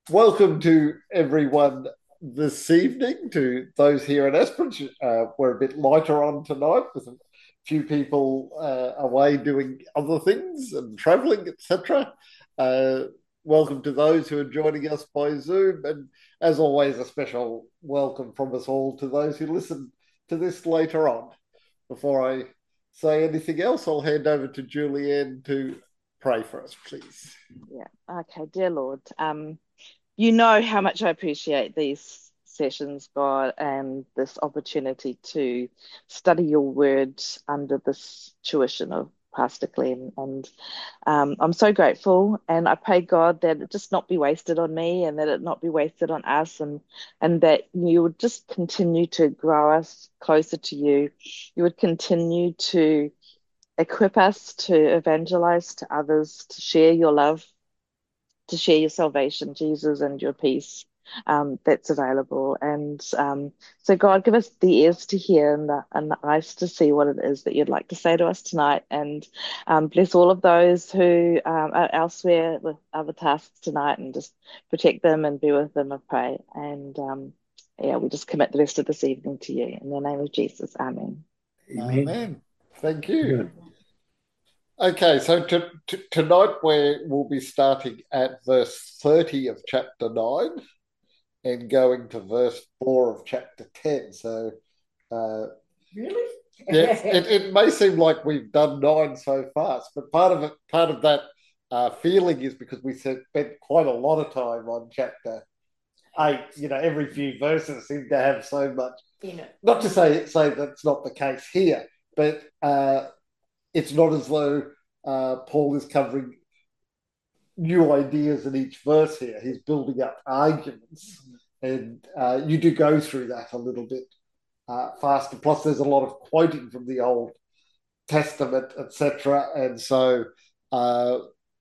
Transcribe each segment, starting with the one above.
Welcome to everyone this evening, to those here in Esperance. We're a bit lighter on tonight with a few people away doing other things and travelling, etc. Uh, Welcome to those who are joining us by Zoom. And as always, a special welcome from us all to those who listen to this later on. Before I say anything else, I'll hand over to Julianne to pray for us, please. Yeah. Okay, dear Lord. You know how much I appreciate these sessions, God, and this opportunity to study your word under this tuition of Pastor Glenn. And I'm so grateful, and I pray, God, that it just not be wasted on me, and that it not be wasted on us, and that you would just continue to grow us closer to you. You would continue to equip us to evangelize to others, to share your love, to share your salvation, Jesus, and your peace that's available. And so, God, give us the ears to hear and the eyes to see what it is that you'd like to say to us tonight. And bless all of those who are elsewhere with other tasks tonight, and just protect them and be with them, I pray. And yeah, we just commit the rest of this evening to you. In the name of Jesus, amen. Amen. Amen. Thank you. Good. Okay, so tonight we'll be starting at verse 30 of chapter 9 and going to verse 4 of chapter 10. So, uh, Really? yeah, it may seem like we've done 9 so fast, but part of that feeling is because we spent quite a lot of time on chapter 8. Every few verses seem to have so much. Not to say that's not the case here, but it's not as though Paul is covering new ideas in each verse here. He's building up arguments, and you do go through that a little bit faster. Plus, there's a lot of quoting from the Old Testament, etc., and so uh,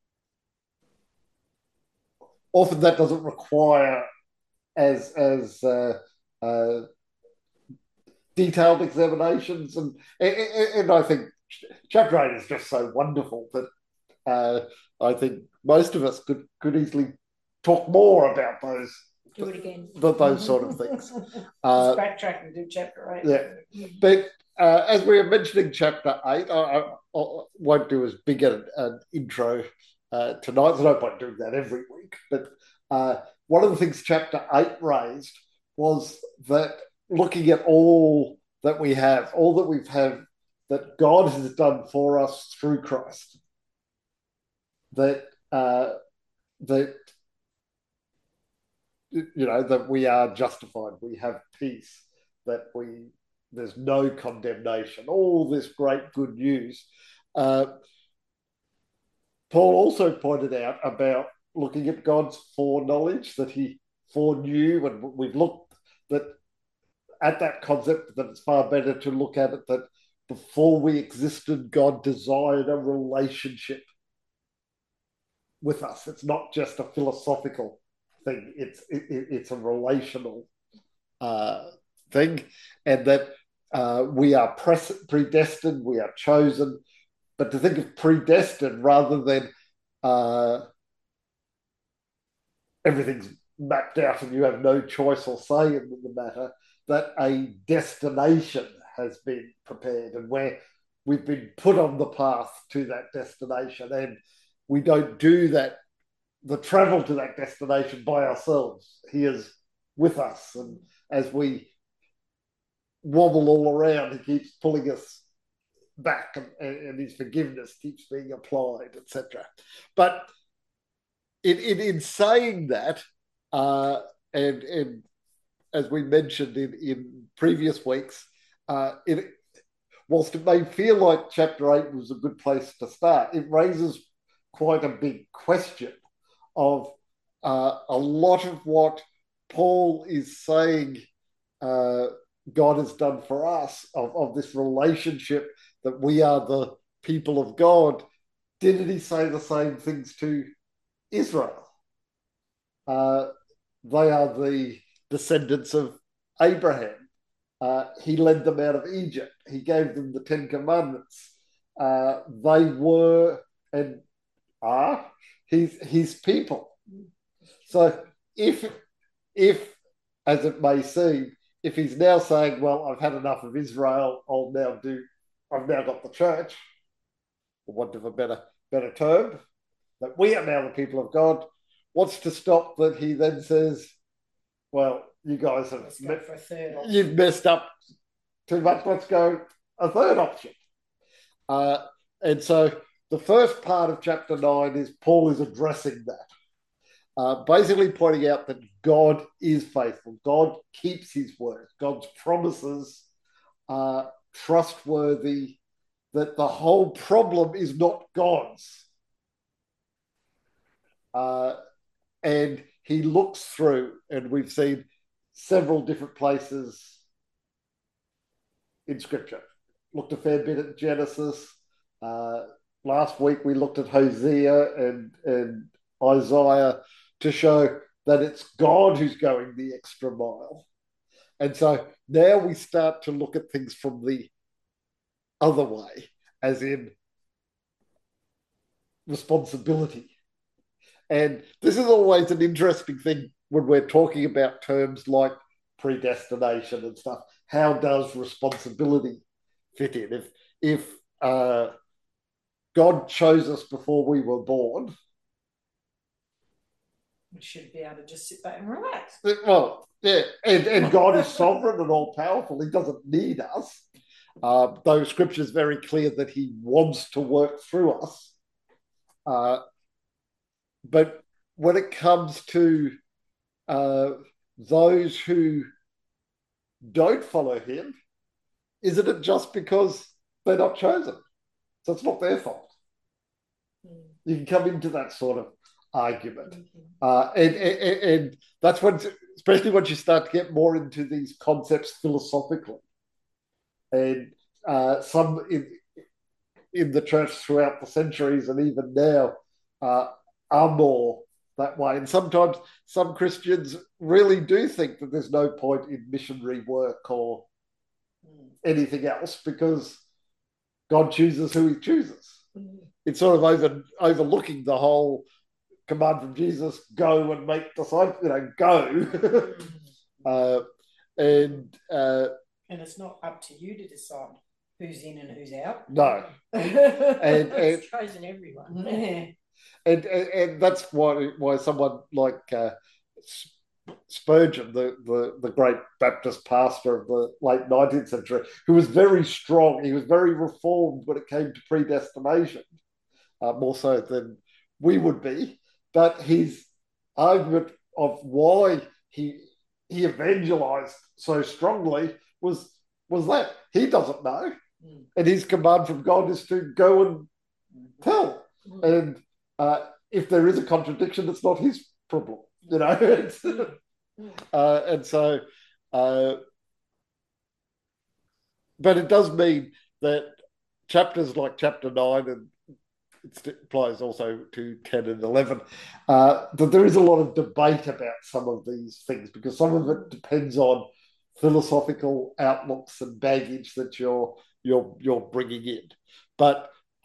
often that doesn't require as uh, detailed examinations, and I think chapter 8 is just so wonderful that Uh, I think most of us could easily talk more about Do it again. those sort of things. Just backtrack and do chapter 8. Yeah, but as we were mentioning chapter 8, I won't do as big an intro tonight. There's no point doing that every week. But one of the things chapter 8 raised was that looking at all that we've had, that God has done for us through Christ, that that that we are justified, we have peace, that we there's no condemnation, all this great good news. uh, Paul also pointed out about looking at God's foreknowledge, that he foreknew, and we've looked that at that concept, that it's far better to look at it that before we existed, God desired a relationship with us. It's not just a philosophical thing. It's a relational uh, thing, and that we are predestined, we are chosen. But to think of predestined rather than uh, everything's mapped out and you have no choice or say in the matter, that a destination has been prepared, and where we've been put on the path to that destination, and we don't do that the travel to that destination by ourselves. He is with us, and as we wobble all around, he keeps pulling us back, and his forgiveness keeps being applied, etc. But in saying that, uh, and as we mentioned in previous weeks, whilst it may feel like chapter 8 was a good place to start, it raises quite a big question of a lot of what Paul is saying uh, God has done for us, of this relationship that we are the people of God. Didn't he say the same things to Israel? Uh, they are the descendants of Abraham. He led them out of Egypt. He gave them the Ten Commandments. They were and are his people. So if, as it may seem, if he's now saying, well, I've had enough of Israel, I've now got the church, for want of a better term, that we are now the people of God, what's to stop that he then says, well, you guys have you've messed up too much, let's go a third option. And so the first part of chapter 9 is Paul is addressing that. Basically pointing out that God is faithful. God keeps his word. God's promises are trustworthy, that the whole problem is not God's. And he looks through, and we've seen several different places in Scripture. Looked a fair bit at Genesis. Last week we looked at Hosea and Isaiah to show that it's God who's going the extra mile. And so now we start to look at things from the other way, as in responsibility. And this is always an interesting thing when we're talking about terms like predestination and stuff. How does responsibility fit in? If God chose us before we were born, we should be able to just sit back and relax. Well, yeah, and God is sovereign and all-powerful. He doesn't need us. Though Scripture is very clear that he wants to work through us. But when it comes to those who don't follow him, isn't it just because they're not chosen? So it's not their fault. You can come into that sort of argument. And that's when, especially once you start to get more into these concepts philosophically. And some in the church throughout the centuries and even now are more that way. And sometimes some Christians really do think that there's no point in missionary work or anything else because God chooses who he chooses. It's sort of overlooking the whole command from Jesus, go and make disciples, go. And it's not up to you to decide who's in and who's out. No. It's chosen everyone. Yeah. And that's why someone like Spurgeon, the great Baptist pastor of the late 19th century, who was very strong, he was very reformed when it came to predestination, more so than we would be. But his argument of why he evangelized so strongly was that he doesn't know. And his command from God is to go and tell. And if there is a contradiction, it's not his problem, and so, but it does mean that chapters like chapter 9, and it applies also to 10 and 11, that there is a lot of debate about some of these things because some of it depends on philosophical outlooks and baggage that you're bringing in. But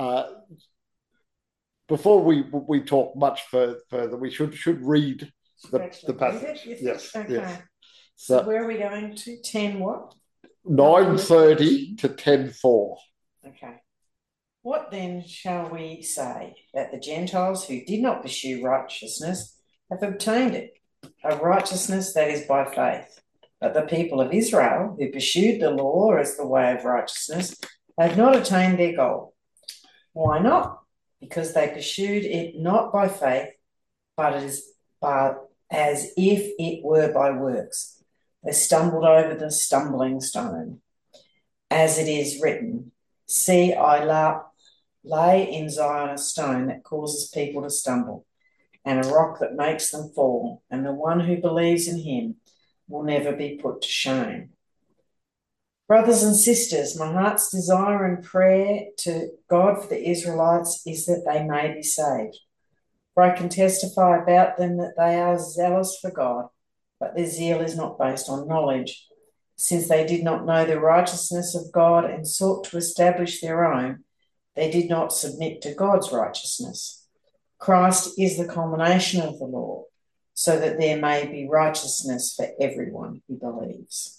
before we talk much further, we should read the passage. Yes. Okay. Yes. So where are we going to? 10 what? 9:30 to 10:4. Okay. What then shall we say? That the Gentiles who did not pursue righteousness have obtained it, a righteousness that is by faith. But the people of Israel who pursued the law as the way of righteousness have not attained their goal. Why not? Because they pursued it not by faith, but as if it were by works. They stumbled over the stumbling stone. As it is written, see, I lay in Zion a stone that causes people to stumble, and a rock that makes them fall, and the one who believes in him will never be put to shame. Brothers and sisters, my heart's desire and prayer to God for the Israelites is that they may be saved. For I can testify about them that they are zealous for God, but their zeal is not based on knowledge. Since they did not know the righteousness of God and sought to establish their own, they did not submit to God's righteousness. Christ is the culmination of the law. so that there may be righteousness for everyone who believes.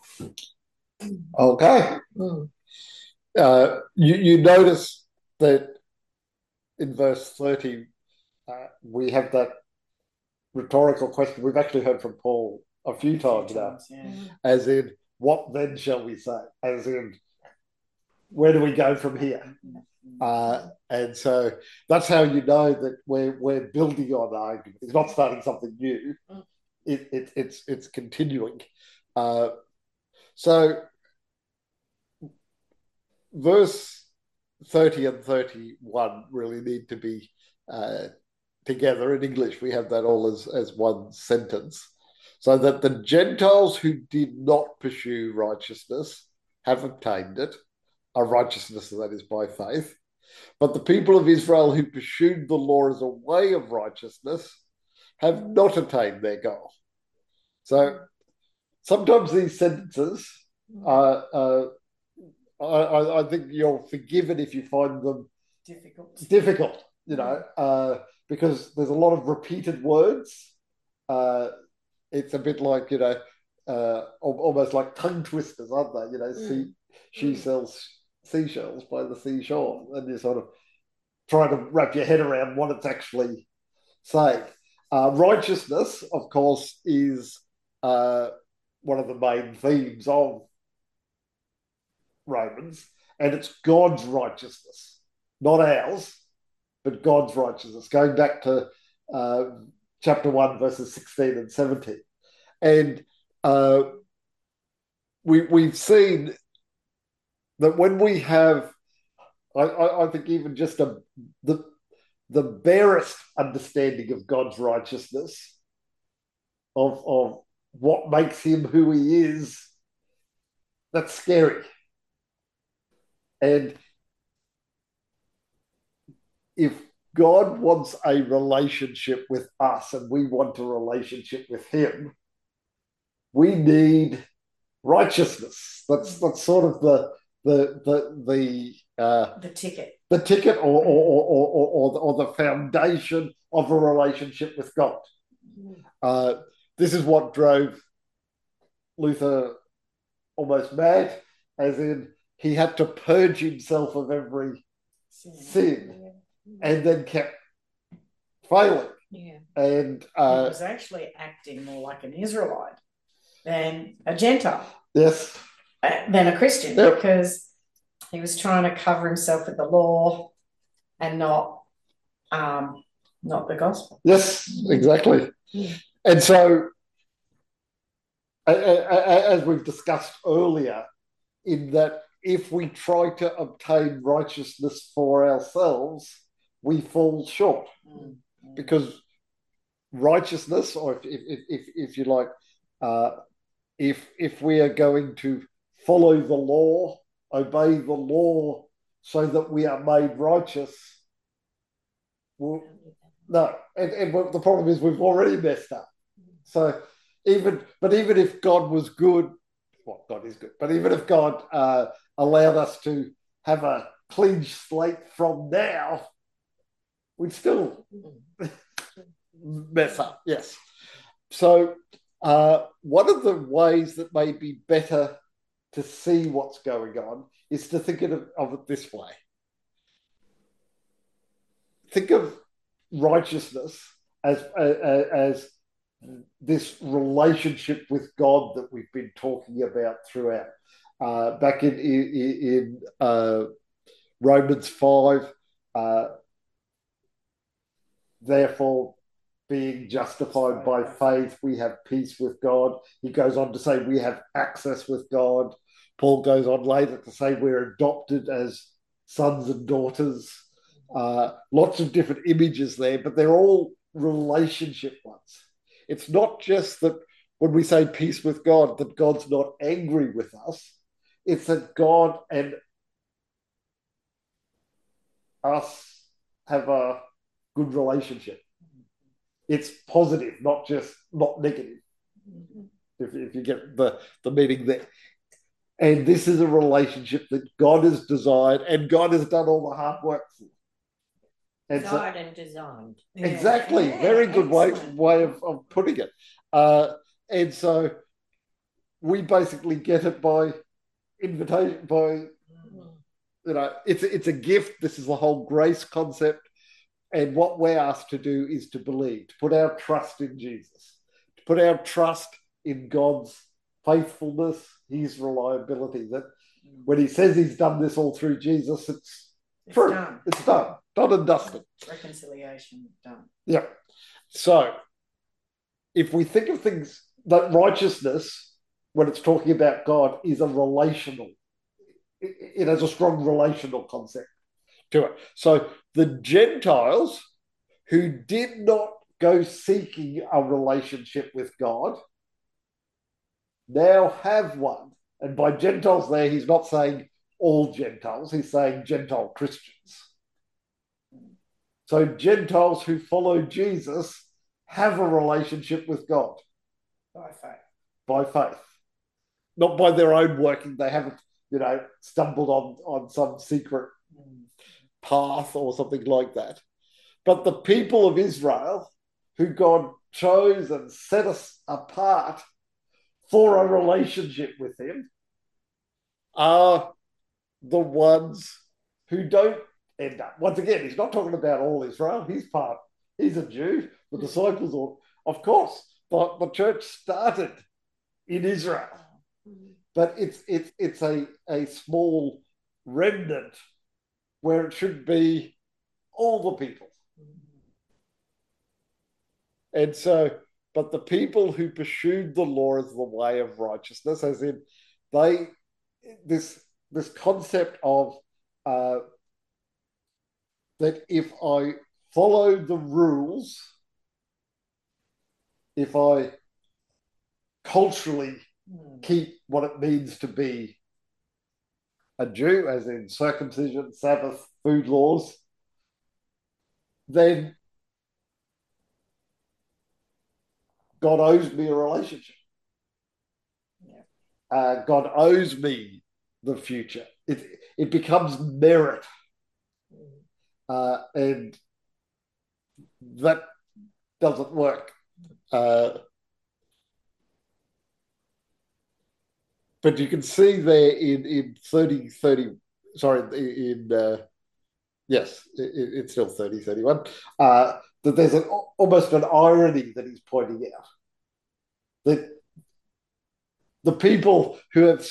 Okay. You notice that in verse 30, we have that rhetorical question we've actually heard from Paul a few times now, as in, what then shall we say? As in, where do we go from here? And so that's how you know that we're building on the argument. It's not starting something new. It's continuing. So verse 30 and 31 really need to be together. In English, we have that all as one sentence. So that the Gentiles who did not pursue righteousness have obtained it, a righteousness that is by faith. But the people of Israel who pursued the law as a way of righteousness have not attained their goal. So sometimes these sentences, I think you're forgiven if you find them difficult, because there's a lot of repeated words. It's a bit like, almost like tongue twisters, aren't they? She sells seashells by the seashore, and you're sort of trying to wrap your head around what it's actually saying. Righteousness, of course, is one of the main themes of Romans, and it's God's righteousness, not ours, but God's righteousness, going back to chapter 1, verses 16 and 17. And we've seen that when we have, I think, even just the barest understanding of God's righteousness, of what makes him who he is, that's scary. And if God wants a relationship with us and we want a relationship with him, we need righteousness. That's sort of the ticket, or the foundation of a relationship with God. This is what drove Luther almost mad, as in he had to purge himself of every sin, and then kept failing. And he was actually acting more like an Israelite than a Gentile. Yes. Than a Christian, because he was trying to cover himself with the law and not the gospel. Yes, exactly. And so, as we've discussed earlier, in that if we try to obtain righteousness for ourselves, we fall short. Because righteousness, or if you like, if we are going to follow the law, obey the law, so that we are made righteous, well, no. And the problem is we've already messed up. So even if God was good, well, God is good, but even if God allowed us to have a clean slate from now, we'd still mess up. Yes. So one of the ways that may be better to see what's going on is to think of it this way. Think of righteousness as this relationship with God that we've been talking about throughout. Back in Romans 5, therefore, being justified by faith, we have peace with God. He goes on to say we have access with God. Paul goes on later to say we're adopted as sons and daughters. Lots of different images there, but they're all relationship ones. It's not just that when we say peace with God, that God's not angry with us. It's that God and us have a good relationship. It's positive, not negative. If you get the meaning there. And this is a relationship that God has desired, and God has done all the hard work for. And so, Desired and designed. exactly, Yeah, very good excellent. way of putting it. And so we basically get it by invitation, by, it's a gift. This is the whole grace concept. And what we're asked to do is to believe, to put our trust in Jesus, to put our trust in God's faithfulness, his reliability, that when he says he's done this all through Jesus, it's true. Done. It's done and dusted. Reconciliation done. Yeah. So if we think of things, that righteousness, when it's talking about God, is a relational, it has a strong relational concept to it. So the Gentiles who did not go seeking a relationship with God now have one. And by Gentiles there, he's not saying all Gentiles, he's saying Gentile Christians. So Gentiles who follow Jesus have a relationship with God. By faith. By faith. Not by their own working. They haven't, stumbled on some secret path or something like that. But the people of Israel, who God chose and set us apart for a relationship with him, are the ones who don't end up. Once again, he's not talking about all Israel. He's a Jew. The disciples are, of course, but the church started in Israel. But it's a small remnant where it should be all the people. And so, but the people who pursued the law as the way of righteousness, as in this concept of that if I follow the rules, if I culturally keep what it means to be a Jew, as in circumcision, Sabbath, food laws, then God owes me a relationship. God owes me the future. It becomes merit. And that doesn't work. But you can see there in 30, yes, it's still 30:31, that there's almost an irony that he's pointing out. That the people who have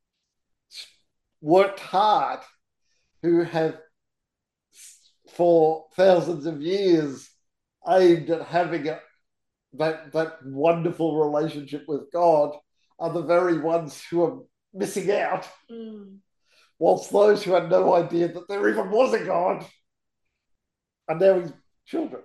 worked hard, who have for thousands of years aimed at having that wonderful relationship with God, are the very ones who are missing out. Whilst those who had no idea that there even was a God are now his children.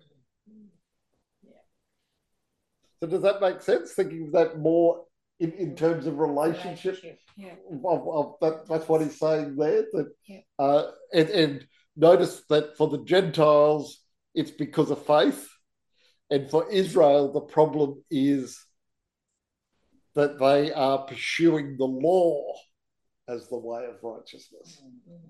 So does that make sense? Thinking of that more in terms of relationship? Yeah. That's what he's saying there. And notice that for the Gentiles, it's because of faith. And for Israel, the problem is that they are pursuing the law as the way of righteousness.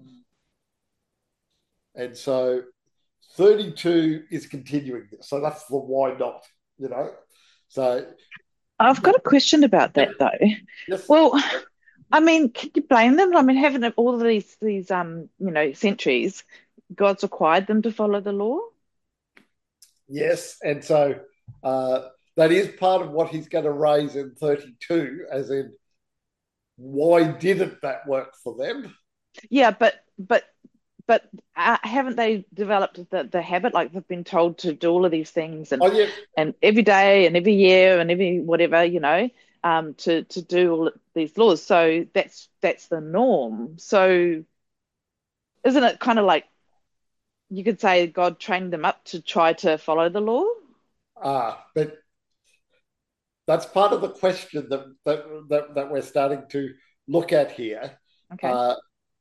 And so 32 is continuing this. So that's the why not, So I've got a question about that though. yes. Well, I mean, can you blame them? I mean, haven't all of these centuries, God's required them to follow the law? Yes, and so that is part of what he's going to raise in 32, as in, why didn't that work for them? Yeah, but haven't they developed the habit, like they've been told to do all of these things and and every day and every year and every whatever, to do all these laws. So that's the norm. So isn't it kind of like you could say God trained them up to try to follow the law? But that's part of the question that we're starting to look at here. Okay.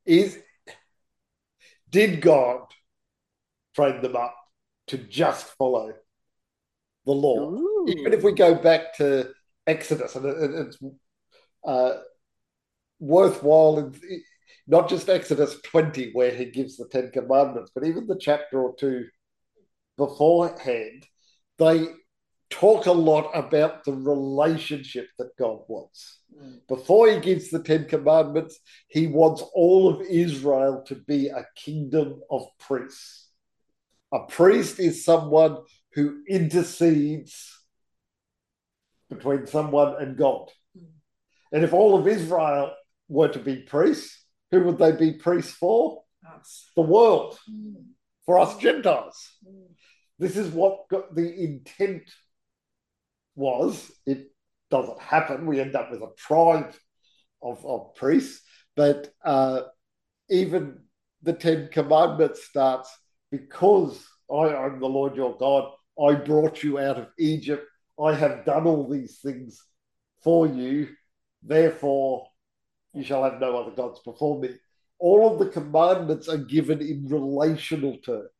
Did God train them up to just follow the law? Ooh. Even if we go back to Exodus, and it's worthwhile not just Exodus 20, where he gives the Ten Commandments, but even the chapter or two beforehand, they talk a lot about the relationship that God wants. Before he gives the Ten Commandments, he wants all of Israel to be a kingdom of priests. A priest is someone who intercedes between someone and God. And if all of Israel were to be priests, who would they be priests for? Us. The world, for us Gentiles. This is what the intent was. It doesn't happen. We end up with a tribe of priests, but even the Ten Commandments starts, because I am the Lord your God, I brought you out of Egypt, I have done all these things for you, therefore you shall have no other gods before me. All of the commandments are given in relational terms.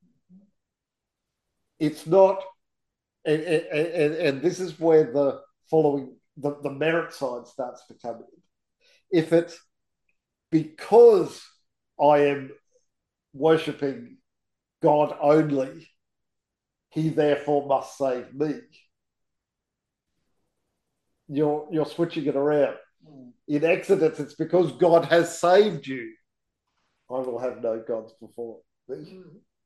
It's not, and this is where the following, the merit side starts to come in. If it's because I am worshipping God only, he therefore must save me, you're switching it around. In Exodus, it's because God has saved you, I will have no gods before me.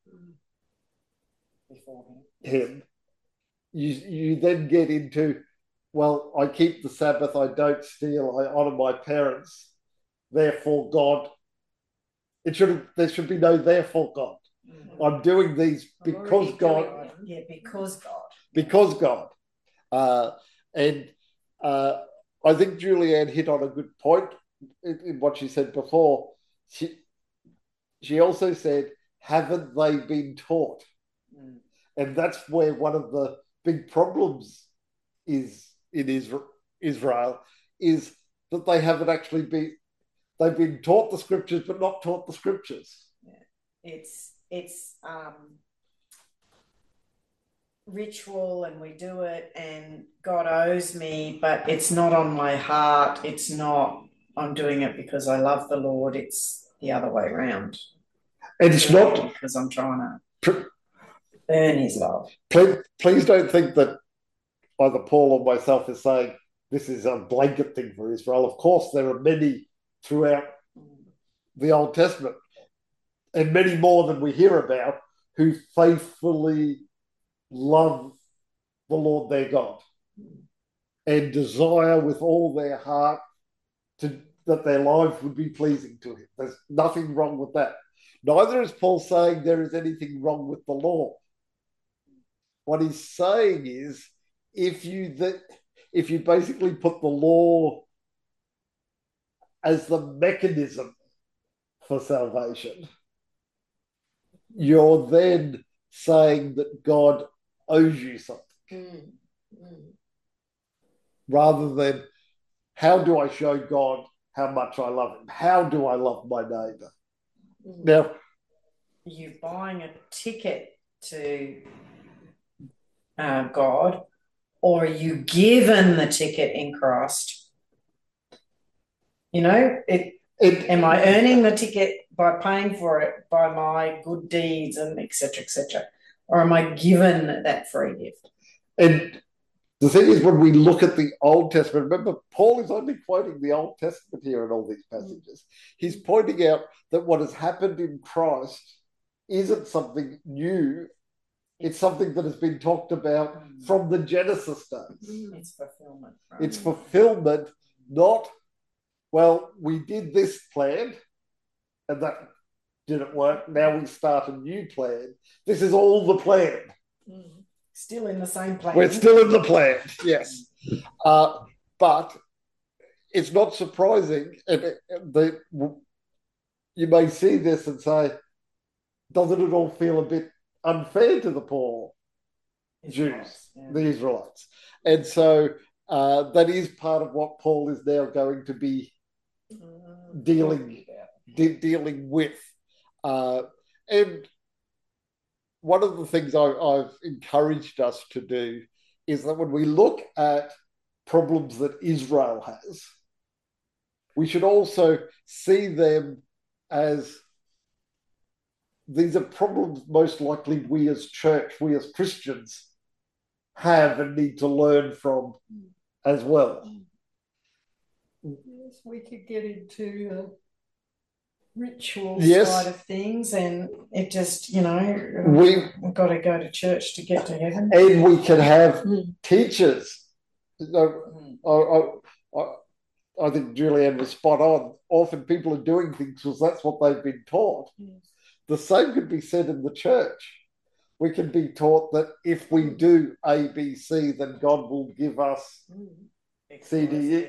Before him. You then get into, well, I keep the Sabbath, I don't steal, I honour my parents, therefore God. There should be no therefore God. I'm doing these because God. Yeah, because God. Because God. And I think Julianne hit on a good point in what she said before. She also said, haven't they been taught? And that's where one of the big problems is in Israel, is that they haven't actually they've been taught the scriptures, but not taught the scriptures. Yeah. It's ritual, and we do it, and God owes me, but it's not on my heart. It's not, I'm doing it because I love the Lord. It's the other way around. And it's not because I'm trying to earn his love. Please don't think that either Paul or myself is saying this is a blanket thing for Israel. Of course, there are many throughout the Old Testament, and many more than we hear about, who faithfully love the Lord their God and desire with all their heart that their lives would be pleasing to him. There's nothing wrong with that. Neither is Paul saying there is anything wrong with the law. What he's saying is, if you basically put the law as the mechanism for salvation, you're then saying that God owes you something. Rather than, how do I show God how much I love him? How do I love my neighbour? Now, you're buying a ticket to God, or are you given the ticket in Christ? You know, am I earning the ticket by paying for it by my good deeds and etc., or am I given that free gift? And the thing is, when we look at the Old Testament, remember, Paul is only quoting the Old Testament here in all these passages. He's pointing out that what has happened in Christ isn't something new. It's something that has been talked about from the Genesis days. It's fulfillment. Right? It's fulfillment, not, well, we did this plan and that didn't work. Now we start a new plan. This is all the plan. Still in the same plan. We're still in the plan, yes. But it's not surprising. You may see this and say, doesn't it all feel a bit unfair to the poor Jews, the Israelites? And so that is part of what Paul is now going to be dealing with. And one of the things I've encouraged us to do is that when we look at problems that Israel has, we should also see them as these are problems most likely we as church, we as Christians have and need to learn from as well. Yes, we could get into ritual Yes. side of things, and it just, We've got to go to church to get to heaven. And we can have teachers. I think Julianne was spot on. Often people are doing things because that's what they've been taught. Yes. The same could be said in the church. We can be taught that if we do A, B, C, then God will give us C, D,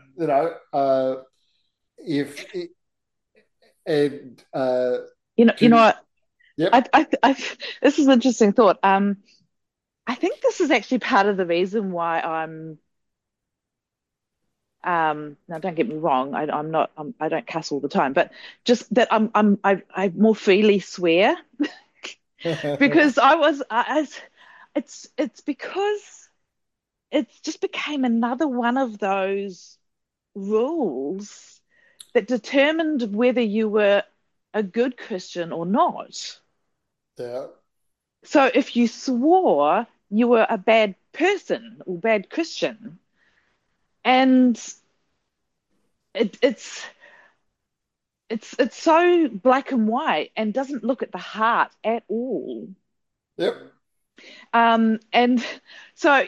if and you know what? Yep. This is an interesting thought. I think this is actually part of the reason why I'm. Now, don't get me wrong. I'm not. I don't cuss all the time, but just that I more freely swear because it's because it's just became another one of those rules that determined whether you were a good Christian or not. Yeah. So if you swore, you were a bad person or bad Christian. And it's so black and white and doesn't look at the heart at all. Yep. And so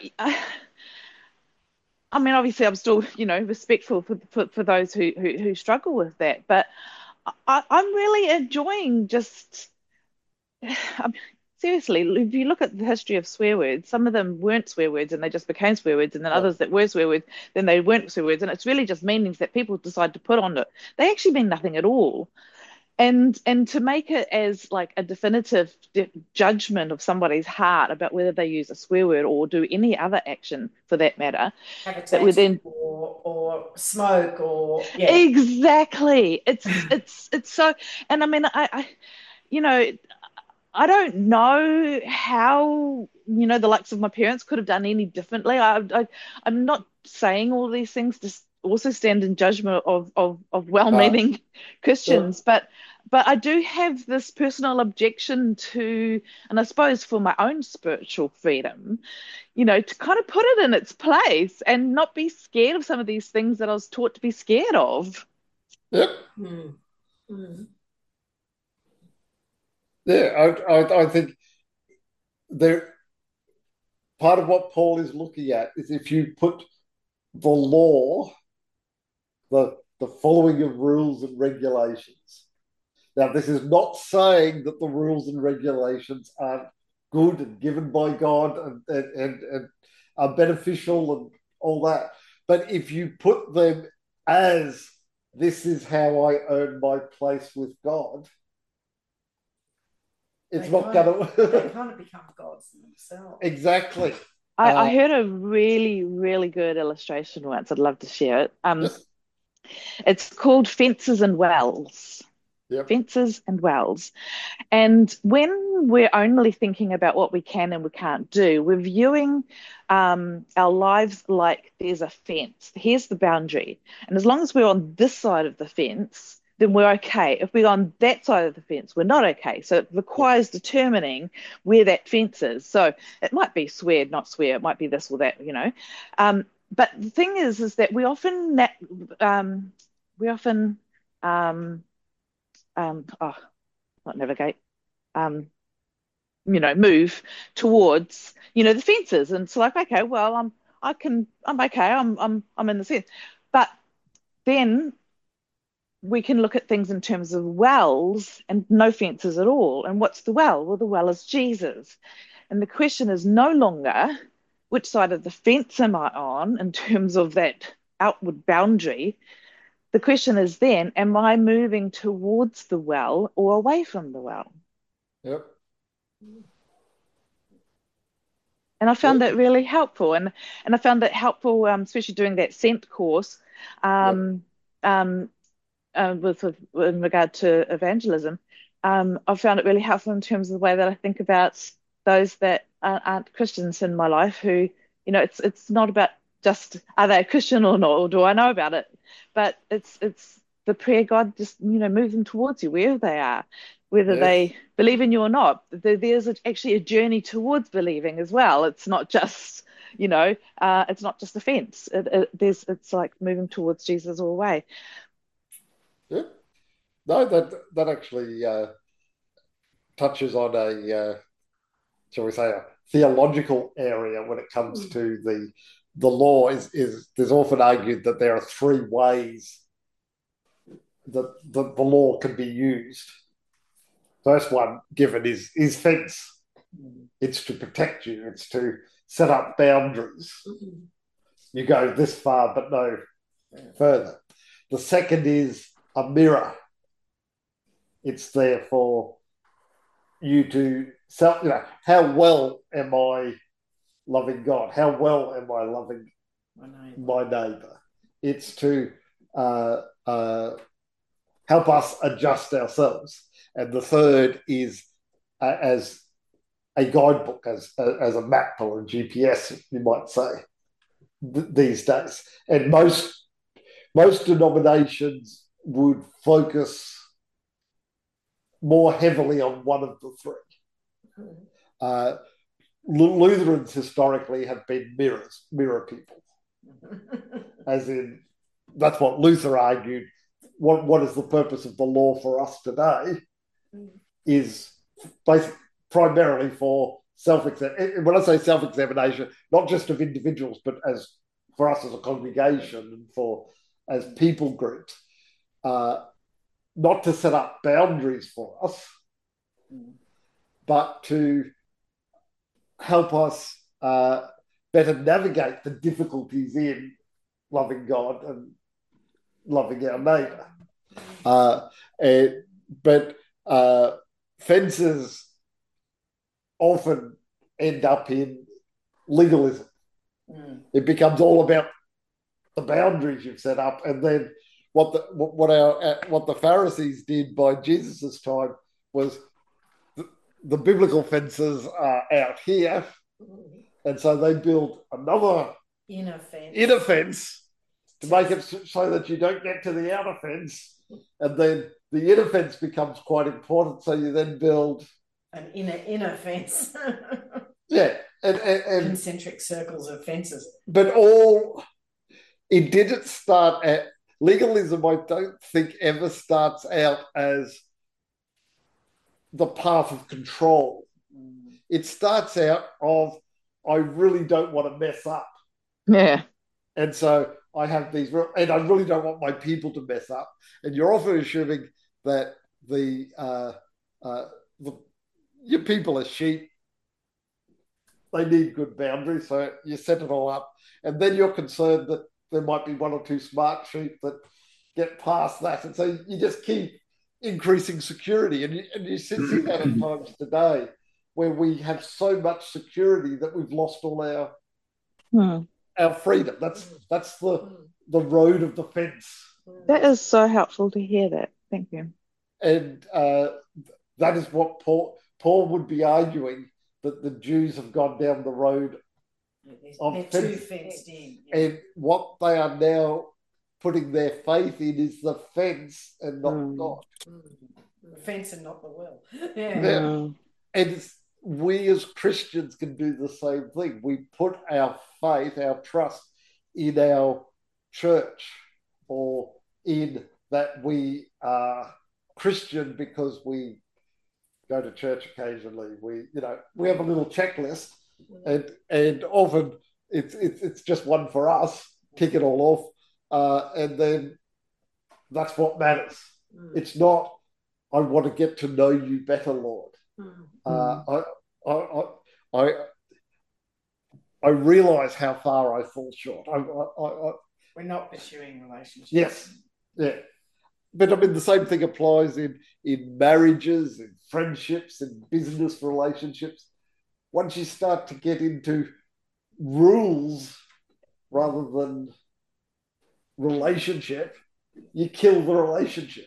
I mean, obviously, I'm still, respectful for those who struggle with that. But I'm really enjoying just, seriously, if you look at the history of swear words, some of them weren't swear words and they just became swear words, and then others that were swear words, then they weren't swear words. And it's really just meanings that people decide to put on it. They actually mean nothing at all. And to make it as like a definitive judgment of somebody's heart about whether they use a swear word or do any other action for that matter, have a that would then or smoke or exactly. It's so, and I mean I I don't know how the likes of my parents could have done any differently. I'm not saying all these things to also stand in judgment of well-meaning Christians, but I do have this personal objection to, and I suppose for my own spiritual freedom, to kind of put it in its place and not be scared of some of these things that I was taught to be scared of. Yep. Yeah, I think there part of what Paul is looking at is if you put the law, the following of rules and regulations. Now, this is not saying that the rules and regulations aren't good and given by God and are beneficial and all that. But if you put them as this is how I earn my place with God, it's not going to. They kind of become gods themselves. Exactly. I heard a really, really good illustration once. I'd love to share it. Yes. It's called Fences and Wells. Yep. Fences and wells. And when we're only thinking about what we can and we can't do, we're viewing our lives like there's a fence. Here's the boundary. And as long as we're on this side of the fence, then we're okay. If we're on that side of the fence, we're not okay. So it requires determining where that fence is. So it might be swear, not swear. It might be this or that, But the thing is that we often not navigate, move towards, the fences. And it's like, okay, well, I'm okay. I'm in the fence. But then we can look at things in terms of wells and no fences at all. And what's the well? Well, the well is Jesus. And the question is no longer which side of the fence am I on in terms of that outward boundary. The question is then, am I moving towards the well or away from the well? Yep. And I found that really helpful. And I found that helpful, especially doing that scent course, in regard to evangelism. I found it really helpful in terms of the way that I think about those that aren't Christians in my life who, it's not about just are they a Christian or not, or do I know about it? but it's the prayer God just moves them towards you wherever they are, whether Yes. they believe in you or not. There's actually a journey towards believing as well. It's not just it's not just a fence. It's like moving towards Jesus all the way. Yeah. No, that actually touches on shall we say, a theological area when it comes to the law. Is there's often argued that there are three ways that the law can be used. First one given is fence. It's to protect you. It's to set up boundaries. You go this far, but no further. The second is a mirror. It's there for you to how well am I loving God? How well am I loving my neighbour? It's to help us adjust ourselves. And the third is as a guidebook, as a map or a GPS, you might say, these days. And most denominations would focus more heavily on one of the three. Lutherans historically have been mirror people, as in that's what Luther argued. What is the purpose of the law for us today? Is basically primarily for self-examination. When I say self-examination, not just of individuals, but as for us as a congregation and as people groups, not to set up boundaries for us, but to help us better navigate the difficulties in loving God and loving our neighbour. But fences often end up in legalism. It becomes all about the boundaries you've set up, and then what the Pharisees did by Jesus' time was the biblical fences are out here, and so they build another inner fence to make it so that you don't get to the outer fence, and then the inner fence becomes quite important. So you then build an inner fence. Yeah, and concentric circles of fences. But it didn't start at legalism. I don't think ever starts out as the path of control. It starts out of I really don't want to mess up. Yeah. And so I have these, and I really don't want my people to mess up. And you're often assuming that your people are sheep. They need good boundaries, so you set it all up. And then you're concerned that there might be one or two smart sheep that get past that. And so you just keep increasing security. And you see that at times today where we have so much security that we've lost all our freedom. That's the road of the fence. That is so helpful to hear that. Thank you. And that is what Paul would be arguing, that the Jews have gone down the road of they're too fenced in. Yeah. And what they are now putting their faith in is the fence and not God. The fence and not the will. Yeah. And we as Christians can do the same thing. We put our faith, our trust in our church, or in that we are Christian because we go to church occasionally. We have a little checklist, and often it's just one for us. Tick it all off, and then that's what matters. It's not I want to get to know you better, Lord. I realize how far I fall short. We're not pursuing relationships. Yes, yeah. But I mean, the same thing applies in marriages, in friendships, in business relationships. Once you start to get into rules rather than relationship, you kill the relationship.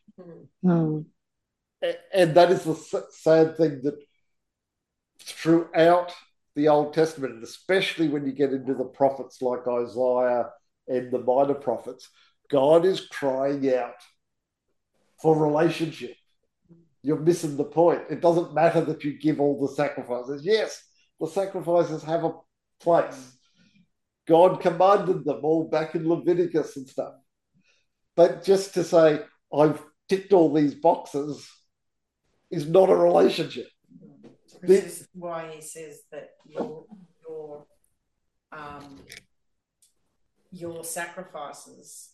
And that is the sad thing, that throughout the Old Testament, and especially when you get into the prophets like Isaiah and the minor prophets, God is crying out for relationship. You're missing the point. It doesn't matter that you give all the sacrifices. Yes, the sacrifices have a place. God commanded them all back in Leviticus and stuff. But just to say, I've ticked all these boxes is not a relationship. This is why he says that your sacrifices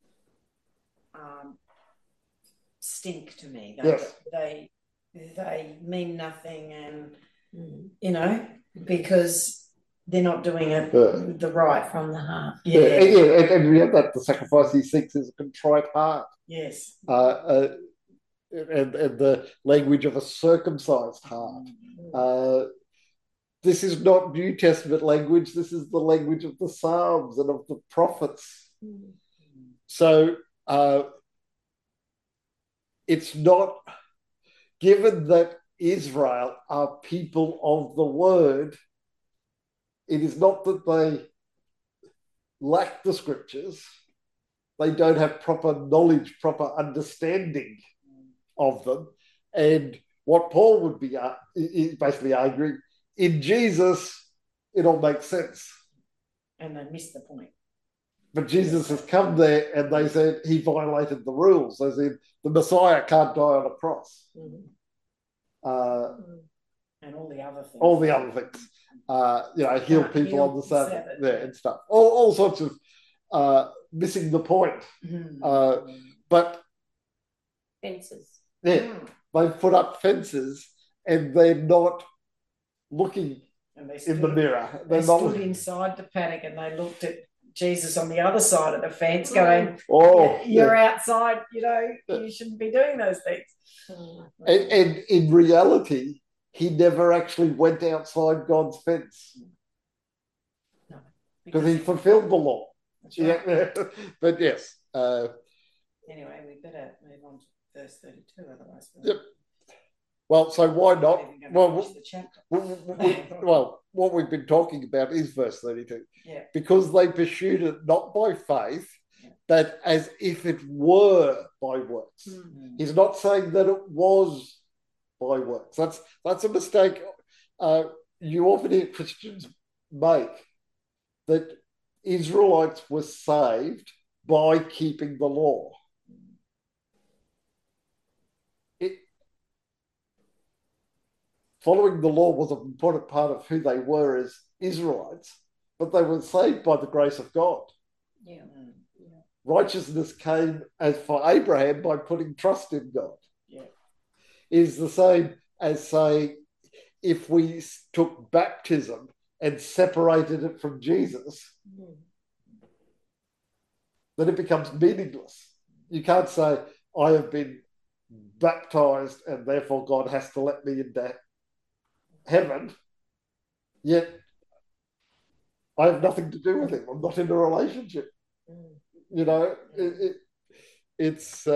stink to me. They mean nothing, and because they're not doing it the right from the heart. And we have that the sacrifice he seeks is a contrite heart. Yes. And the language of a circumcised heart. This is not New Testament language. This is the language of the Psalms and of the prophets. So it's not, given that Israel are people of the word, it is not that they lack the scriptures. They don't have proper knowledge, proper understanding of them. And what Paul would be is basically arguing, in Jesus, it all makes sense. And they missed the point. But Jesus has come there and they said he violated the rules. They said the Messiah can't die on a cross. And all the other things. All the other things. Heal people on the Sabbath and stuff. All sorts of missing the point. But fences. Yeah, they've put up fences and they're not looking in the mirror. They stood inside the paddock and they looked at Jesus on the other side of the fence going, you're outside, you shouldn't be doing those things. And in reality, he never actually went outside God's fence. No, because he fulfilled the law. Right. Yeah. But yes. Anyway, we better move on to verse 32, otherwise. Yep. Well, so why not? Well, what we've been talking about is verse 32. Yeah. Because they pursued it not by faith, but as if it were by works. He's not saying that it was by works. That's a mistake you often hear Christians make, that Israelites were saved by keeping the law. Following the law was an important part of who they were as Israelites, but they were saved by the grace of God. Yeah. Righteousness came as for Abraham by putting trust in God. Yeah. Is the same as saying, if we took baptism and separated it from Jesus, then it becomes meaningless. You can't say, I have been baptized and therefore God has to let me into heaven, yet I have nothing to do with him. I'm not in a relationship. It's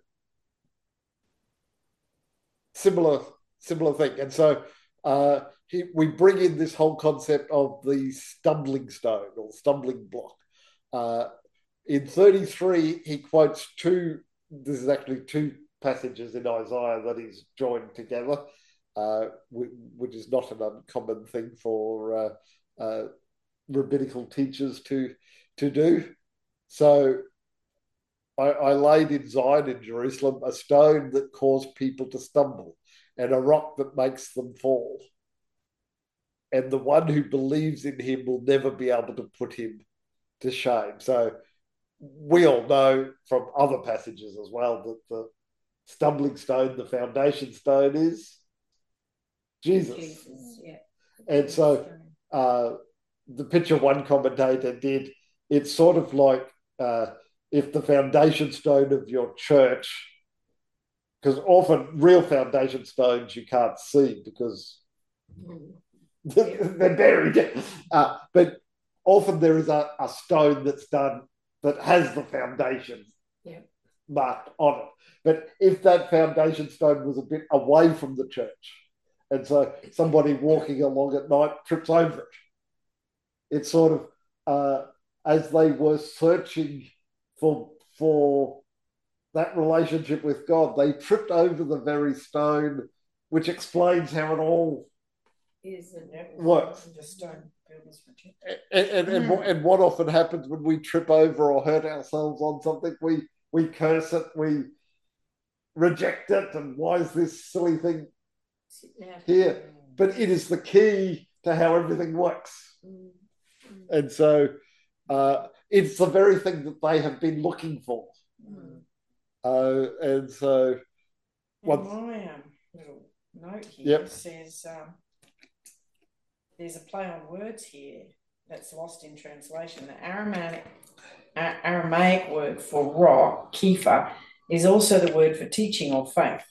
similar thing. And so we bring in this whole concept of the stumbling stone or stumbling block. In 33, he quotes this is actually two passages in Isaiah that he's joined together, which is not an uncommon thing for rabbinical teachers to do. So I laid in Zion in Jerusalem a stone that caused people to stumble and a rock that makes them fall. And the one who believes in him will never be able to put him to shame. So we all know from other passages as well that the stumbling stone, the foundation stone is Jesus. Yeah. And so the picture one commentator did, it's sort of like if the foundation stone of your church, because often real foundation stones you can't see because they're buried. But often there is a stone that's done that has the foundation marked on it. But if that foundation stone was a bit away from the church, and so somebody walking along at night trips over it, it's sort of as they were searching for for that relationship with God. They tripped over the very stone, which explains how it all works. The stone builders and what often happens when we trip over or hurt ourselves on something, we curse it, we reject it, and why is this silly thing here? But it is the key to how everything works. And so it's the very thing that they have been looking for. And so what my little note here says there's a play on words here that's lost in translation. The Aramaic word for rock, kepha, is also the word for teaching or faith.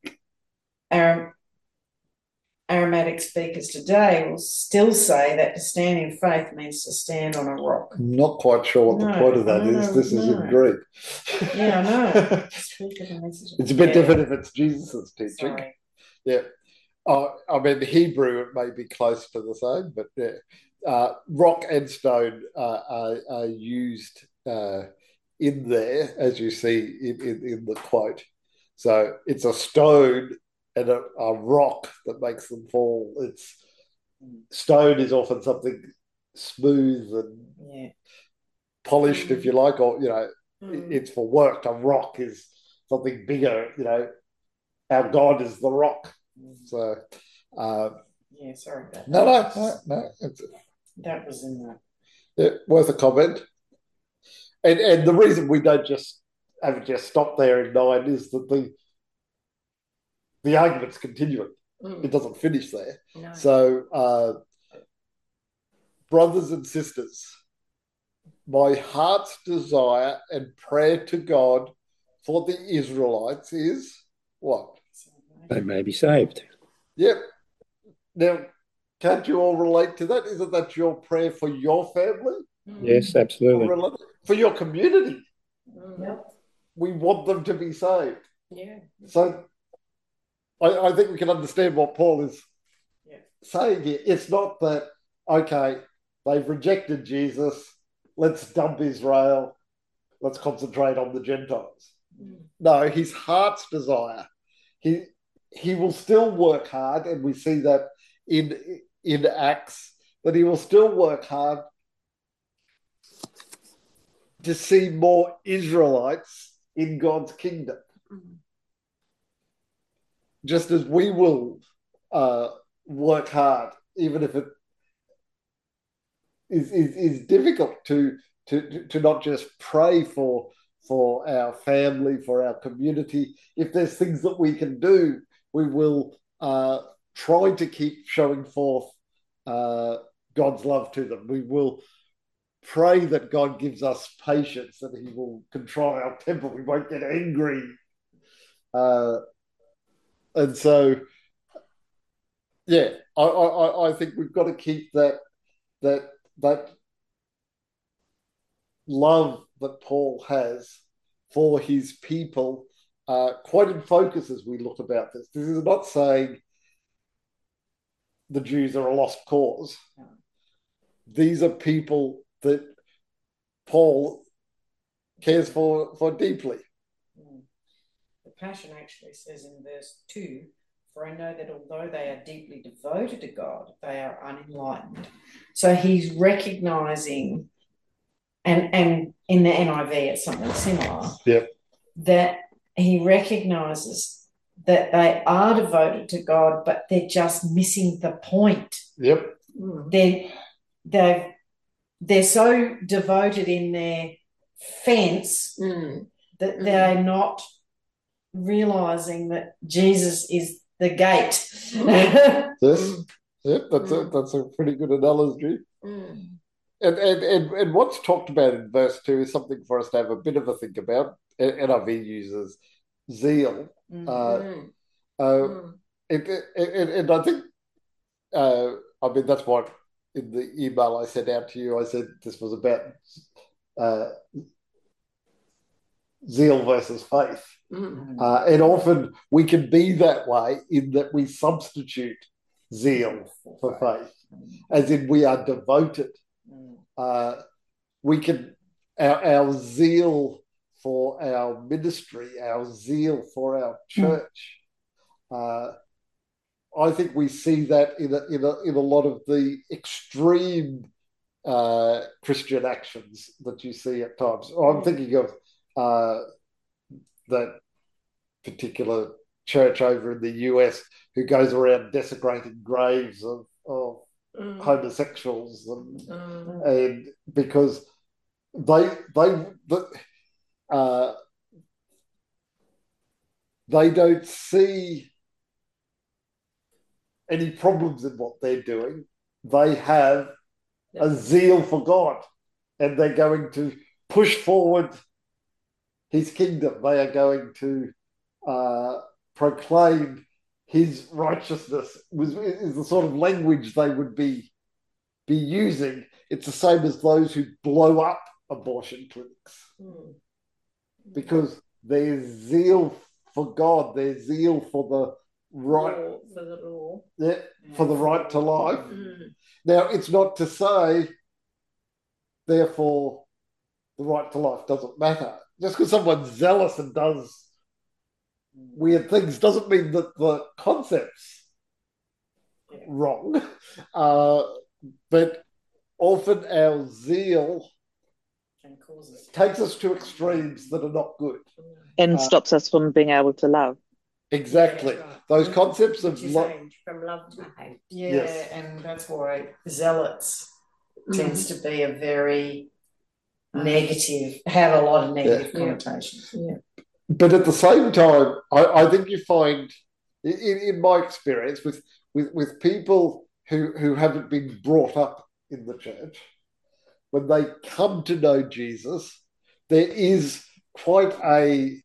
Aramaic speakers today will still say that to stand in faith means to stand on a rock. I'm not quite sure what the point of that is. This is in Greek. Yeah, I know. It's a bit different if it's Jesus' teaching. Sorry. Yeah. I mean, Hebrew, it may be close to the same, but rock and stone are used in there, as you see in the quote. So it's a stone and a rock that makes them fall. Stone is often something smooth and polished, if you like, or it's for work. A rock is something bigger. Our God is the rock. So sorry about that. No. That was in there. Yeah, worth a comment. And the reason we don't just stop there in 9 is that the argument's continuing. It doesn't finish there. No. So, brothers and sisters, my heart's desire and prayer to God for the Israelites is what? They may be saved. Yep. Now, can't you all relate to that? Isn't that your prayer for your family? Yes, absolutely. For your community? Yep. We want them to be saved. Yeah. So I think we can understand what Paul is saying here. It's not that, okay, they've rejected Jesus, let's dump Israel, let's concentrate on the Gentiles. No, his heart's desire. He will still work hard, and we see that in Acts, that he will still work hard to see more Israelites in God's kingdom. Just as we will work hard, even if it is difficult to not just pray for our family, for our community. If there's things that we can do, we will try to keep showing forth God's love to them. We will pray that God gives us patience, that he will control our temper. We won't get angry. And so, I think we've got to keep that love that Paul has for his people quite in focus as we look about this. This is not saying the Jews are a lost cause. These are people that Paul cares for deeply. The Passion actually says in verse 2, for I know that although they are deeply devoted to God, they are unenlightened. So he's recognizing, and in the NIV it's something similar, that he recognizes that they are devoted to God, but they're just missing the point. Yep. They're so devoted in their fence that they're not realizing that Jesus is the gate. Yes. Yep, that's a pretty good analogy. And what's talked about in verse 2 is something for us to have a bit of a think about. NIV uses zeal. And I think, that's what in the email I sent out to you, I said this was about zeal versus faith. And often we can be that way in that we substitute zeal for faith, as in we are devoted. We can, our zeal for our ministry, our zeal for our church. I think we see that in a lot of the extreme Christian actions that you see at times. I'm thinking of that particular church over in the US who goes around desecrating graves of homosexuals, and because they don't see any problems in what they're doing. They have a zeal for God, and they're going to push forward his kingdom. They are going to proclaim his righteousness, is the sort of language they would be using. It's the same as those who blow up abortion clinics, because their zeal for God, their zeal for the right, for the law, for the right to life. Now, it's not to say, therefore, the right to life doesn't matter. Just because someone's zealous and does weird things doesn't mean that the concept's wrong. But often our zeal takes us to extremes that are not good. And stops us from being able to love. Exactly. Right. Those concepts of change from love to hate. Yes. And that's why zealots tends to be a very negative, have a lot of negative connotations. But at the same time, I think you find, in my experience, with people who haven't been brought up in the church, when they come to know Jesus, there is quite I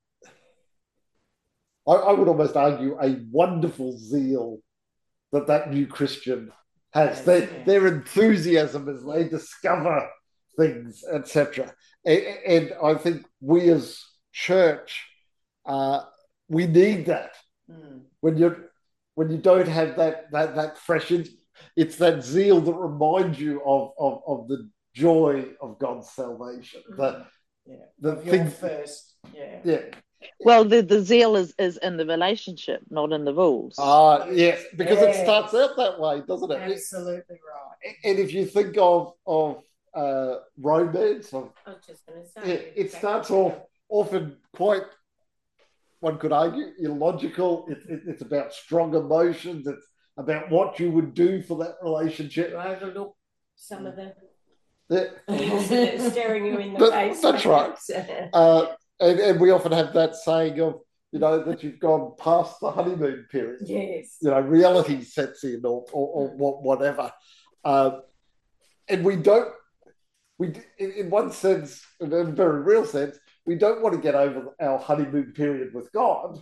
would almost argue, a wonderful zeal that new Christian has. Their enthusiasm as they discover things, etc. And I think we as church, we need that. When you don't have that fresh, it's that zeal that reminds you of the joy of God's salvation. The thing first. Well, the zeal is in the relationship, not in the rules. Yes, because it starts out that way, doesn't it? Absolutely right. And if you think of romance, I was just going to say, it starts off often quite, one could argue, illogical. It's about strong emotions. It's about what you would do for that relationship. You overlook some of the things staring you in the face. That's right. And we often have that saying of, that you've gone past the honeymoon period. Yes. Reality sets in or whatever. And we don't, in one sense, in a very real sense, we don't want to get over our honeymoon period with God.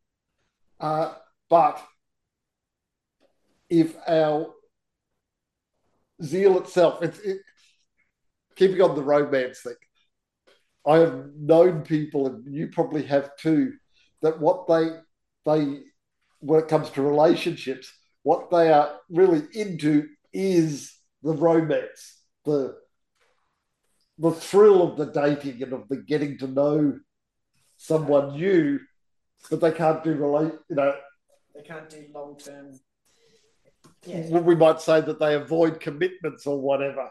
But if our zeal itself, keeping on the romance thing, I have known people, and you probably have too, that what they when it comes to relationships, what they are really into is the romance, the thrill of the dating and of the getting to know someone new, but they can't do they can't do long term. We might say that they avoid commitments or whatever.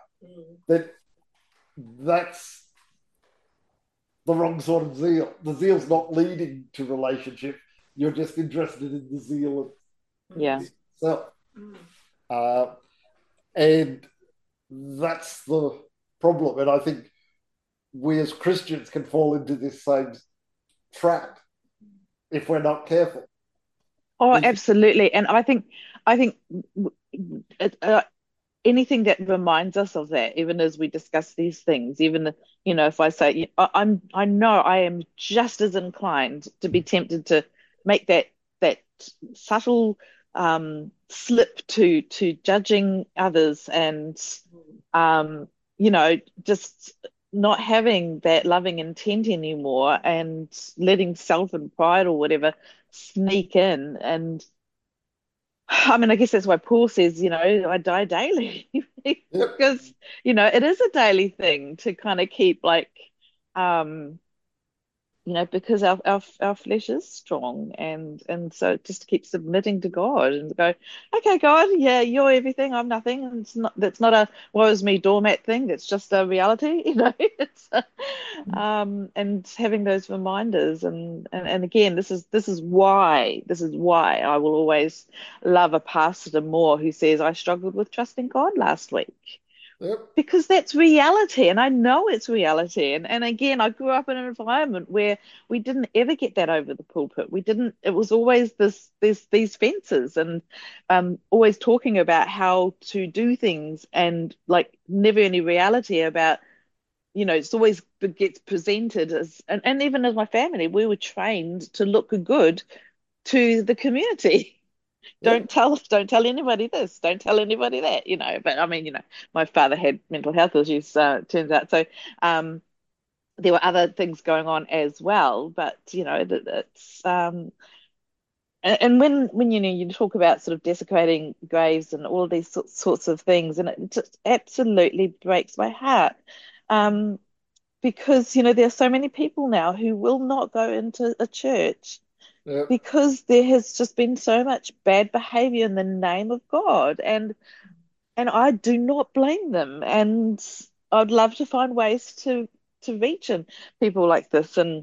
That's the wrong sort of zeal. The zeal's not leading to relationship. You're just interested in the zeal of itself. And that's the problem. And I think we as Christians can fall into this same trap if we're not careful. Oh, absolutely. And I think anything that reminds us of that, even as we discuss these things, even if I say I know I am just as inclined to be tempted to make that subtle slip to judging others and just not having that loving intent anymore and letting self and pride or whatever sneak in. And I mean, I guess that's why Paul says, I die daily because, it is a daily thing to kind of keep because our flesh is strong, and so just to keep submitting to God and go, okay, God, yeah, you're everything, I'm nothing. And that's not a woe is me doormat thing. That's just a reality, It's and having those reminders, and again, this is why I will always love a pastor more who says, I struggled with trusting God last week, Yep. because that's reality, and I know it's reality. And again, I grew up in an environment where we didn't ever get that over the pulpit. We didn't. It was always these fences, and always talking about how to do things, and like never any reality about, it's always gets presented as, and even as my family, we were trained to look good to the community. Yep. Don't tell anybody this, don't tell anybody that, but I mean, my father had mental health issues, turns out. So there were other things going on as well, but that it's and when you talk about sort of desecrating graves and all of these sorts of things, and it just absolutely breaks my heart, um because there are so many people now who will not go into a church Yep. because there has just been so much bad behavior in the name of God, and I do not blame them, and I'd love to find ways to reach in people like this, and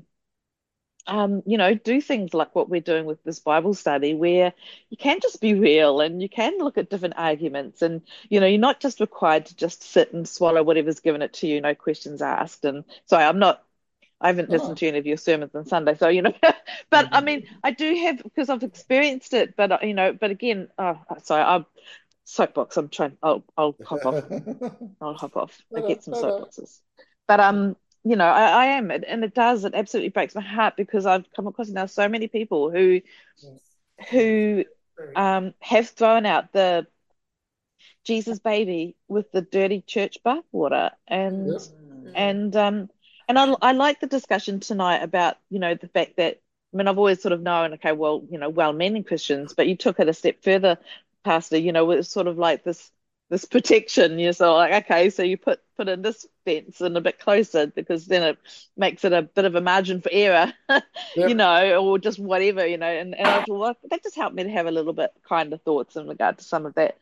do things like what we're doing with this Bible study, where you can just be real and you can look at different arguments, and you're not just required to just sit and swallow whatever's given it to you, no questions asked. And sorry, I haven't listened Oh. to any of your sermons on Sunday, so but I mean, I do have, because I've experienced it. But but again, sorry, I'm soapbox. I'm trying. I'll hop off. I'll hop off. I No, get some no, no. soapboxes, but I am, and it does. It absolutely breaks my heart, because I've come across now so many people who Yes. Yes. who True. have thrown out the Jesus baby with the dirty church bathwater, and Yep. and um and I like the discussion tonight about the fact that, I mean, I've always sort of known, okay, well, well-meaning Christians, but you took it a step further, Pastor, with sort of like this protection. So like, okay, so you put in this fence and a bit closer, because then it makes it a bit of a margin for error, Yep. or just whatever, and I thought, well, that just helped me to have a little bit kinder thoughts in regard to some of that.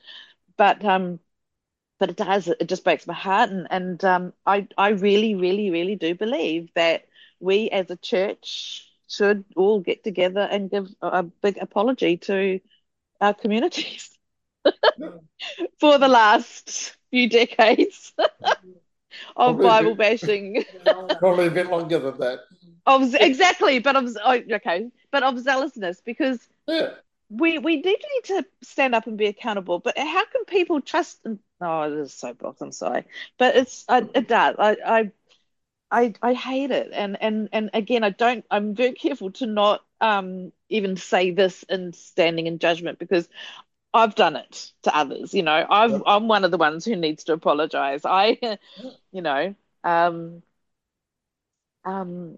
But it just breaks my heart, and I really, really, really do believe that we as a church should all get together and give a big apology to our communities for the last few decades of Probably a Bible bit, bashing. probably a bit longer than that. Exactly, but okay, but of zealousness, because Yeah. we do need to stand up and be accountable. But how can people trust? Oh, it is soapbox. I'm sorry, but it does. I hate it, and again, I don't. I'm very careful to not even say this in standing in judgment, because I've done it to others. Yep. I'm one of the ones who needs to apologize. You know, um, um,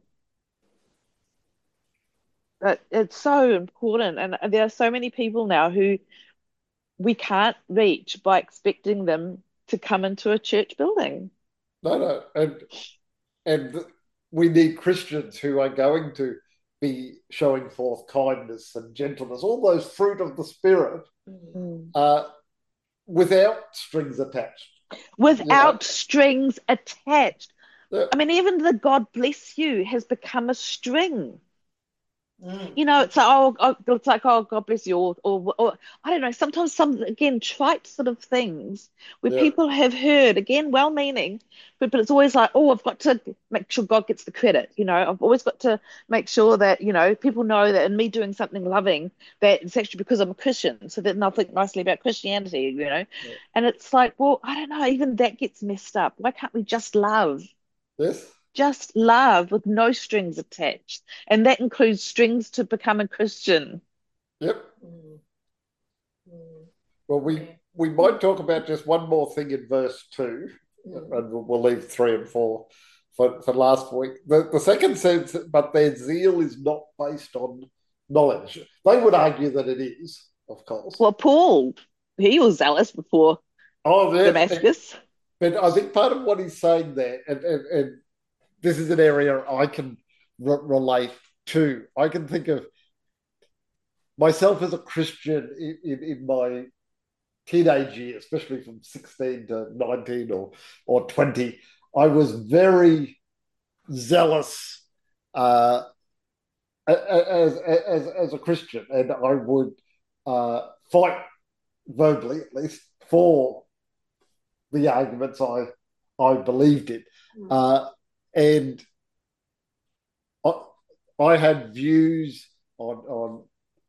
it's so important, and there are so many people now who we can't reach by expecting them to come into a church building. No, no. And we need Christians who are going to be showing forth kindness and gentleness, all those fruit of the Spirit, Mm. uh, without strings attached. Without strings attached. Yeah. I mean, even the God bless you has become a string. It's like, oh, God bless you, or I don't know. Sometimes again, trite sort of things where Yeah. people have heard, again, well-meaning, but it's always like, oh, I've got to make sure God gets the credit. I've always got to make sure that people know that in me doing something loving, that it's actually because I'm a Christian, so that they'll think nicely about Christianity. Yeah. And it's like, well, I don't know. Even that gets messed up. Why can't we just love? Yes. Just love with no strings attached. And that includes strings to become a Christian. Yep. Mm. Mm. Well, we might talk about just one more thing in verse 2, and we'll leave 3 and 4 for last week. The second says, but their zeal is not based on knowledge. They would argue that it is, of course. Well, Paul, he was zealous before Oh, yes. Damascus. But I think part of what he's saying there, and this is an area I can relate to. I can think of myself as a Christian in my teenage years, especially from 16 to 19 or 20. I was very zealous uh, as a Christian, and I would fight verbally, at least, for the arguments I believed in, and I, I had views on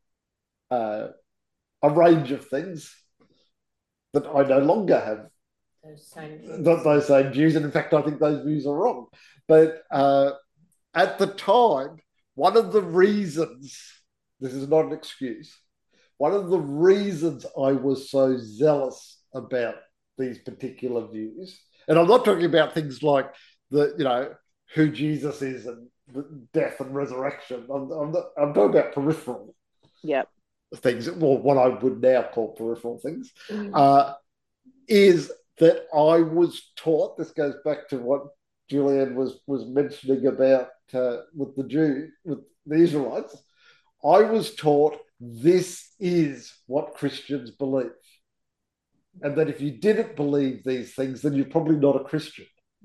a range of things that I no longer have those same views, and in fact, I think those views are wrong. But at the time, one of the reasons, this is not an excuse, one of the reasons I was so zealous about these particular views, and I'm not talking about things like who Jesus is and death and resurrection. I'm talking about peripheral things, or what I would now call peripheral things, is that I was taught. This goes back to what Julianne was mentioning about with the Israelites. I was taught this is what Christians believe, and that if you didn't believe these things, then you're probably not a Christian.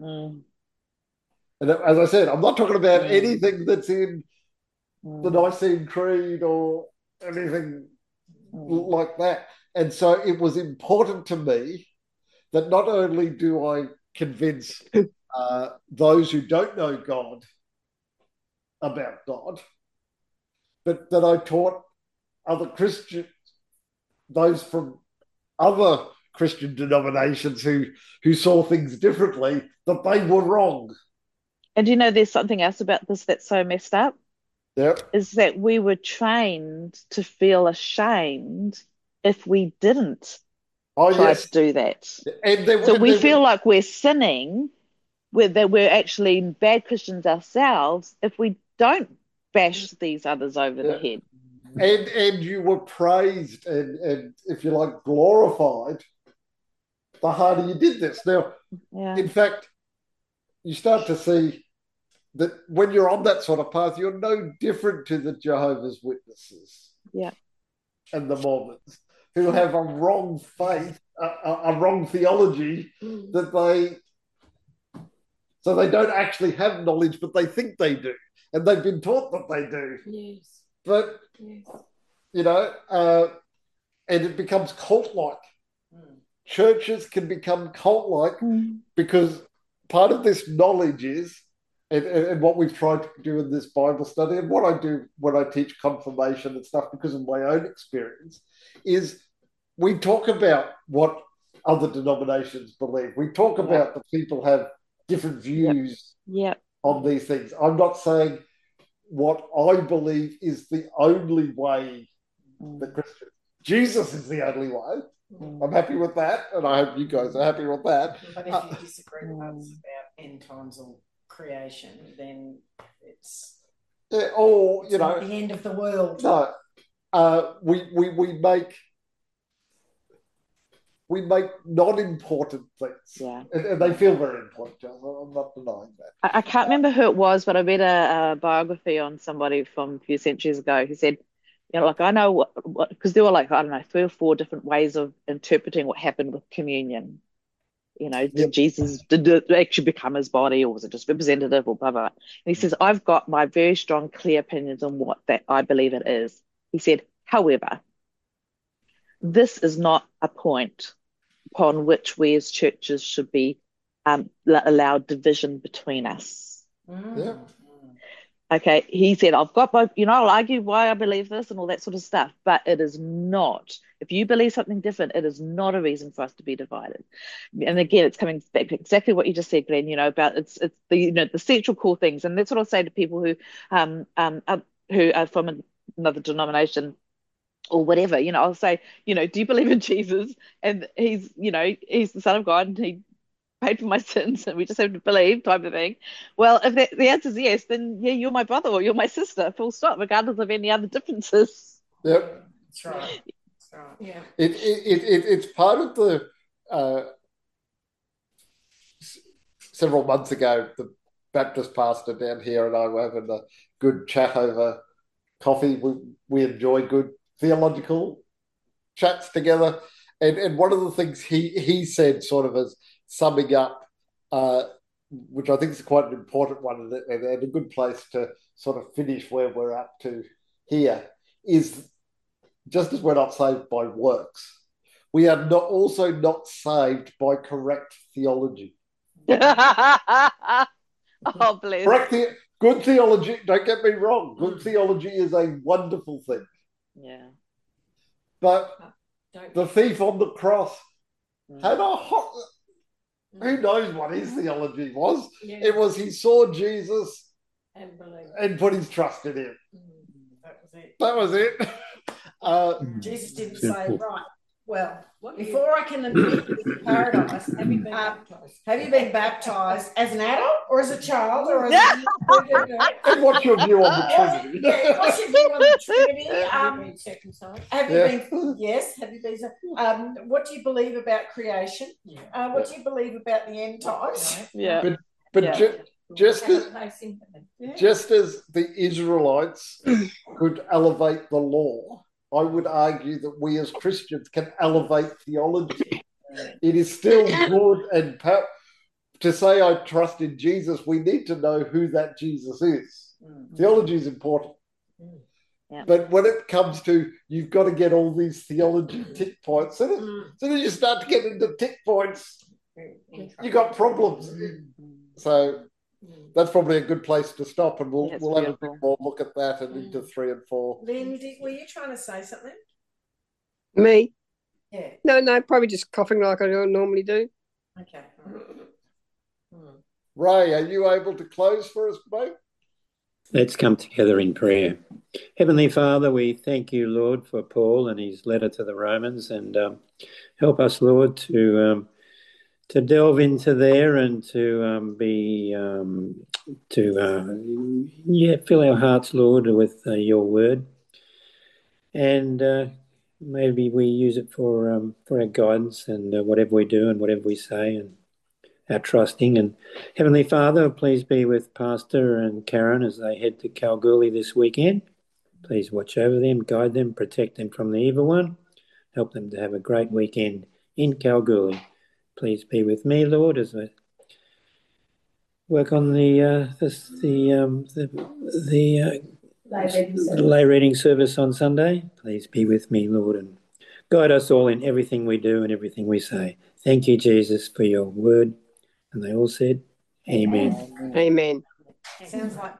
And as I said, I'm not talking about anything that's in the Nicene Creed or anything like that. And so it was important to me that not only do I convince those who don't know God about God, but that I taught other Christians, those from other Christian denominations who saw things differently, that they were wrong. And there's something else about this that's so messed up. Yep. Is that we were trained to feel ashamed if we didn't try to do that. So we feel like we're sinning, that we're actually bad Christians ourselves if we don't bash these others over the head. And you were praised and if you like, glorified the harder you did this. Now, in fact, you start to see that when you're on that sort of path, you're no different to the Jehovah's Witnesses and the Mormons, who have a wrong faith, a wrong theology so they don't actually have knowledge, but they think they do, and they've been taught that they do. Yes. But and it becomes cult-like. Churches can become cult-like because part of this knowledge is, and what we've tried to do in this Bible study, and what I do when I teach confirmation and stuff because of my own experience, is we talk about what other denominations believe. We talk about that people have different views on these things. I'm not saying what I believe is the only way that Christians. Jesus is the only way. I'm happy with that, and I hope you guys are happy with that. But if you disagree with us about end times or creation, then it's or not the end of the world. No, we make non-important things, and they feel very important. I'm not denying that. I can't remember who it was, but I read a biography on somebody from a few centuries ago who said, I know what because there were 3 or 4 different ways of interpreting what happened with communion. Did Jesus did it actually become his body, or was it just representative, or blah blah? And he says, I've got my very strong, clear opinions on what that I believe it is. He said, however, this is not a point upon which we as churches should be allowed division between us. Okay, he said, I've got both, I'll argue why I believe this and all that sort of stuff, but it is not, if you believe something different, it is not a reason for us to be divided. And again, it's coming back to exactly what you just said, Glenn, about it's the, the central core things. And that's what I'll say to people who are from another denomination or whatever, I'll say, do you believe in Jesus? And he's the Son of God and he paid for my sins and we just have to believe type of thing. Well, if the answer is yes, then you're my brother or you're my sister, full stop, regardless of any other differences. Yep. That's right. Yeah. It's part of the several months ago, Baptist pastor down here and I were having a good chat over coffee. We enjoy good theological chats together. And one of the things he said, sort of as summing up, which I think is quite an important one and a good place to sort of finish where we're up to here, is just as we're not saved by works, we are also not saved by correct theology. Oh, bless. Good theology, don't get me wrong, good theology is a wonderful thing. Yeah. But the thief on the cross had a who knows what his theology was? Yeah. It was he saw Jesus And believe. and put his trust in him. That was it. That was it. Jesus didn't say, right, well, What before I can admit you to paradise, have you been baptized? have you been baptized as an adult or as a child or as a... And what's your view on the Trinity? Yeah, what's your view on the Trinity? Have you been circumcised? Have you Yeah. been? Yes. Have you been? What do you believe about creation? Yeah. What do you believe about the end times? Yeah. But Yeah. just Have as, a place in heaven. Yeah. just as the Israelites could elevate the law, I would argue that we as Christians can elevate theology. It is still good and to say I trust in Jesus, we need to know who that Jesus is. Theology is important. Yeah. But when it comes to you've got to get all these theology tick points, as soon as you start to get into tick points, you got problems. So that's probably a good place to stop, and we'll That's have a beautiful. bit more look at that and into 3 and 4. Lindy, were you trying to say something? Me? Yeah. No, probably just coughing like I normally do. Okay. Ray, are you able to close for us, mate? Let's come together in prayer. Heavenly Father, we thank you, Lord, for Paul and his letter to the Romans, and help us, Lord, to delve into there and to fill our hearts, Lord, with your word, and maybe we use it for our guidance and whatever we do and whatever we say and our trusting. And Heavenly Father, please be with Pastor and Karen as they head to Kalgoorlie this weekend. Please watch over them, guide them, protect them from the evil one. Help them to have a great weekend in Kalgoorlie. Please be with me, Lord, as I work on the lay reading service on Sunday. Please be with me, Lord, and guide us all in everything we do and everything we say. Thank you, Jesus, for your word. And they all said, Amen. Amen. Sounds like